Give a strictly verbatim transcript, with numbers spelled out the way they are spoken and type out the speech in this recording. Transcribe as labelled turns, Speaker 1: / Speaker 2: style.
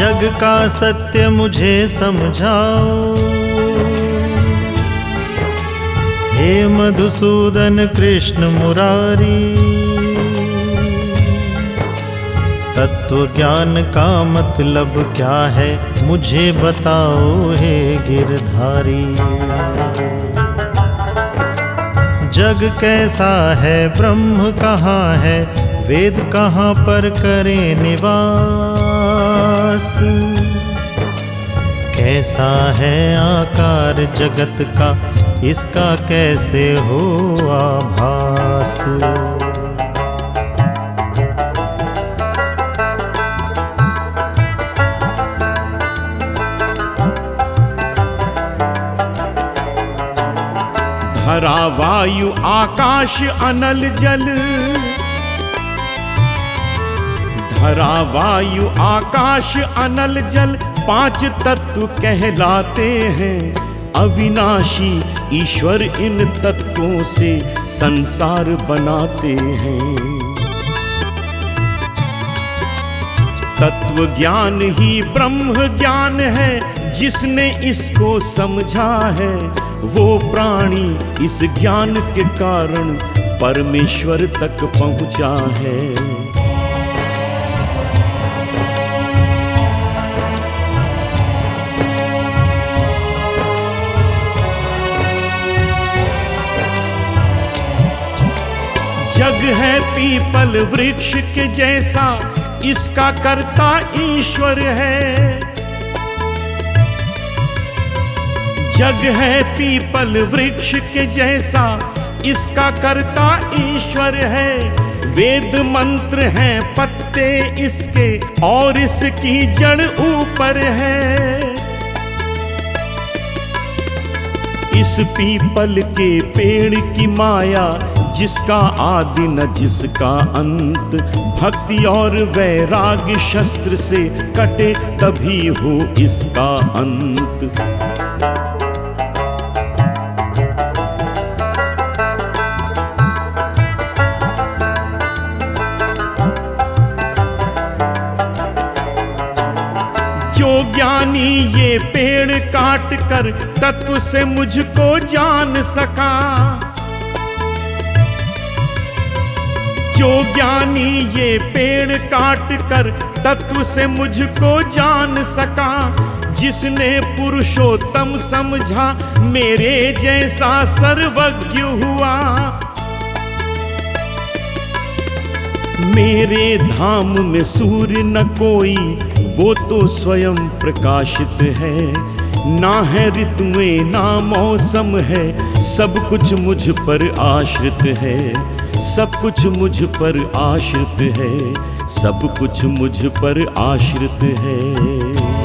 Speaker 1: जग का सत्य मुझे समझाओ, हे मधुसूदन कृष्ण मुरारी। तत्व ज्ञान का मतलब क्या है मुझे बताओ हे गिरधारी। जग कैसा है, ब्रह्म कहाँ है, वेद कहाँ पर करें निवास। कैसा है आकार जगत का, इसका कैसे हो आभास।
Speaker 2: धरा वायु आकाश अनल जल, धरा वायु आकाश अनल जल पांच तत्व कहलाते हैं। अविनाशी ईश्वर इन तत्वों से संसार बनाते हैं। तत्व ज्ञान ही ब्रह्म ज्ञान है, जिसने इसको समझा है वो प्राणी इस ज्ञान के कारण परमेश्वर तक पहुंचा है। जग है पीपल वृक्ष के जैसा, इसका कर्ता ईश्वर है। जग है पीपल वृक्ष के जैसा, इसका कर्ता ईश्वर है। वेद मंत्र हैं पत्ते इसके, और इसकी जड़ ऊपर है। इस पीपल के पेड़ की माया, जिसका आदि न जिसका अंत। भक्ति और वैराग्य शस्त्र से कटे तभी हो इसका अंत। जो ज्ञानी ये पेड़ काट कर तत्व से मुझको जान सका, जो ज्ञानी ये पेड़ काट कर तत्व से मुझको जान सका, जिसने पुरुषोत्तम समझा मेरे जैसा सर्वज्ञ हुआ। मेरे धाम में सूर्य न कोई, वो तो स्वयं प्रकाशित है। ना है ऋतुएं ना मौसम है, सब कुछ मुझ पर आश्रित है। सब कुछ मुझ पर आश्रित है, सब कुछ मुझ पर आश्रित है।